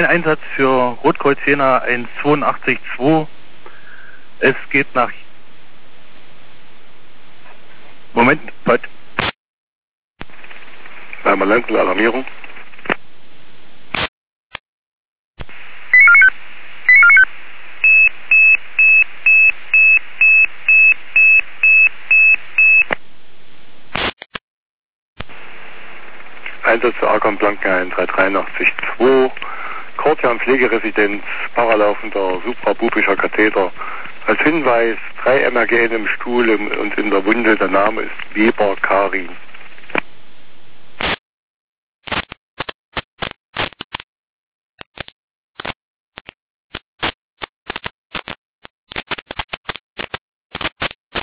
ein Einsatz für Rotkreuz Jena 182-2. Es geht nach... Moment, was? Ambulanzen, Alarmierung. Einsatz für Argon Blanken 13382, Kortian Pflegeresidenz, paralaufender suprapubischer Katheter. Als Hinweis 3 MRG im Stuhl und in der Wunde, der Name ist Weber Karin.